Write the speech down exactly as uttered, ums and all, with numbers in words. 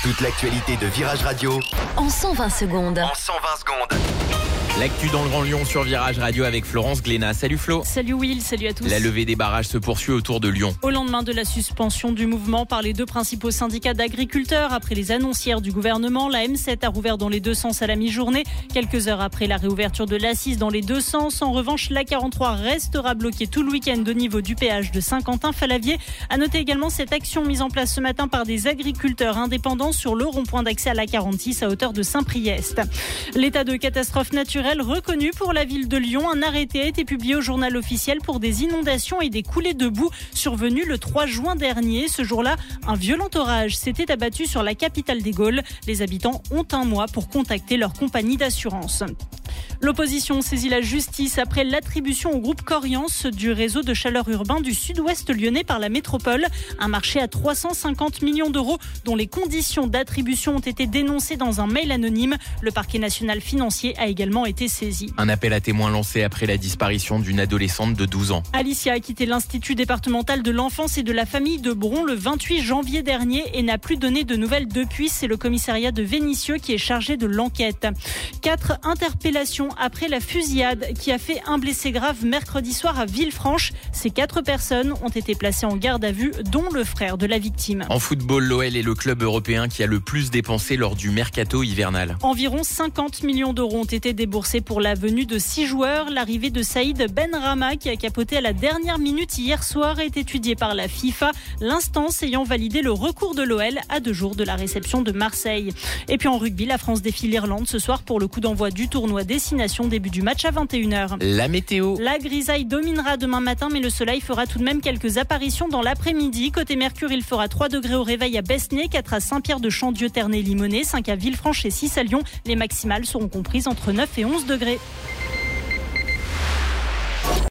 Toute l'actualité de Virage Radio en cent vingt secondes. En cent vingt secondes. L'actu dans le Grand Lyon sur Virage Radio avec Florence Glénat. Salut Flo. Salut Will, salut à tous. La levée des barrages se poursuit autour de Lyon. Au lendemain de la suspension du mouvement par les deux principaux syndicats d'agriculteurs, après les annoncières du gouvernement, la M sept a rouvert dans les deux sens à la mi-journée. Quelques heures après la réouverture de l'A six dans les deux sens. En revanche, l'A quarante-trois restera bloquée tout le week-end au niveau du péage de Saint-Quentin-Falavier. À noter également cette action mise en place ce matin par des agriculteurs indépendants sur le rond-point d'accès à l'A quarante-six à hauteur de Saint-Priest. L'état de catastrophe naturelle reconnu pour la ville de Lyon. Un arrêté a été publié au journal officiel pour des inondations et des coulées de boue survenues le trois juin dernier. Ce jour-là, un violent orage s'était abattu sur la capitale des Gaules. Les habitants ont un mois pour contacter leur compagnie d'assurance. L'opposition saisit la justice après l'attribution au groupe Coriance du réseau de chaleur urbain du sud-ouest lyonnais par la métropole. Un marché à trois cent cinquante millions d'euros dont les conditions d'attribution ont été dénoncées dans un mail anonyme. Le parquet national financier a également été saisi. Un appel à témoins lancé après la disparition d'une adolescente de douze ans. Alicia a quitté l'Institut départemental de l'enfance et de la famille de Bron le vingt-huit janvier dernier et n'a plus donné de nouvelles depuis. C'est le commissariat de Vénissieux qui est chargé de l'enquête. Quatre interpellations après la fusillade qui a fait un blessé grave mercredi soir à Villefranche. Ces quatre personnes ont été placées en garde à vue, dont le frère de la victime. En football, l'O L est le club européen qui a le plus dépensé lors du mercato hivernal. Environ cinquante millions d'euros ont été déboursés pour la venue de six joueurs. L'arrivée de Saïd Benrahma, qui a capoté à la dernière minute hier soir, est étudiée par la FIFA, l'instance ayant validé le recours de l'O L à deux jours de la réception de Marseille. Et puis en rugby, la France défie l'Irlande ce soir pour le coup d'envoi du tournoi Destination. Début du match à vingt et une heures. La météo. La grisaille dominera demain matin, mais le soleil fera tout de même quelques apparitions dans l'après-midi. Côté Mercure, il fera trois degrés au réveil à Besnay, quatre à Saint-Pierre-de-Chandieu, Ternay, Limonest, cinq à Villefranche et six à Lyon. Les maximales seront comprises entre neuf et onze degrés.